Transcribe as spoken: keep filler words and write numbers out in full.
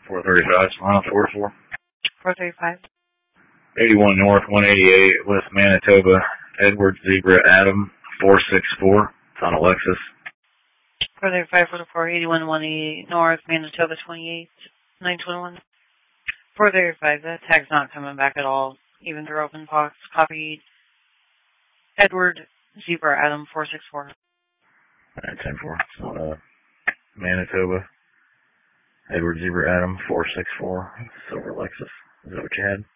four thirty-five, Smile, four four. four thirty-five. eighty-one North, one eighty-eight, West Manitoba, Edward Zebra Adam, four six four. It's on a Lexus. four thirty-five, four four, eighty-one, one eighty-eight, North, Manitoba, twenty-eight, nine twenty-one. four thirty-five, that tag's not coming back at all, even through open box. Copied. Edward Zebra Adam, four six four. Alright, ten four. So, uh, Manitoba, Edward Zebra Adam, four six four, silver Lexus. Is that what you had?